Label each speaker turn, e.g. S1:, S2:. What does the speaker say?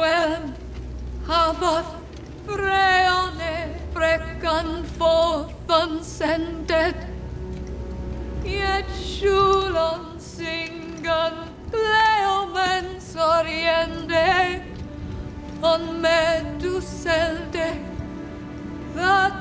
S1: Helm hafath Freone frecan forth unsended, yet Shulon singan Cleomens oriende on Meduselde, that